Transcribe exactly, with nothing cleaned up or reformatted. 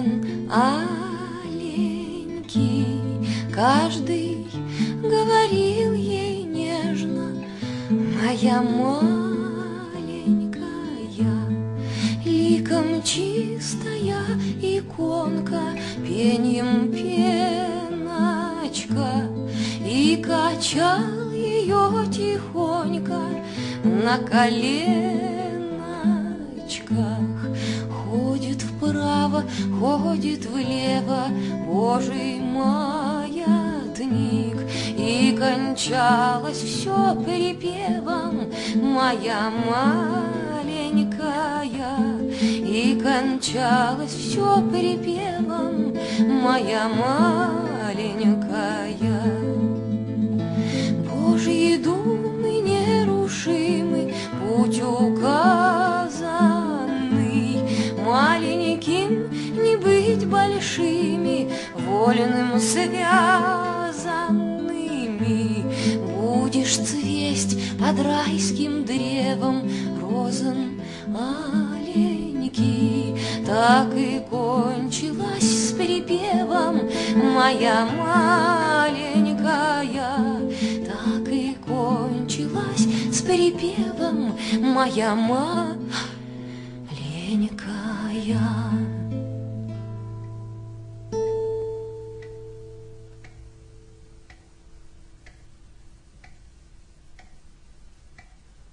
сын аленький. Каждый говорил ей нежно: моя маленькая, ликом чистая иконка, пеньем пеночка. И качал ее тихонько на коленочках. Ходит вправо, ходит влево Божий маятник, и кончалось все припевом: моя маленькая. И кончалось все припевом: моя маленькая. Божьи думы нерушимы, путь указанный, маленьким не быть большими, вольным связанными. Будешь цвесть под райским древом розан аленький. Так и кончилась с припевом: моя маленькая. Так и кончилась с припевом: моя маленькая.